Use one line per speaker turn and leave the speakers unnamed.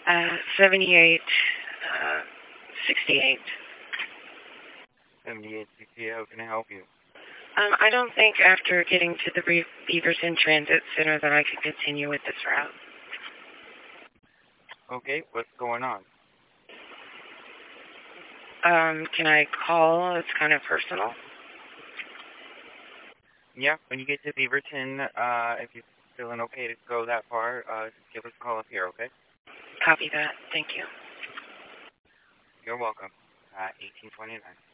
78, 68.
7868, how can I help you?
I don't think after getting to the Beaverton Transit Center that I could continue with this route.
Okay, what's going on?
Can I call? It's kind of personal.
Yeah, when you get to Beaverton, if you're feeling okay to go that far, just give us a call up here, okay?
Copy that. Thank you.
You're welcome. 1829.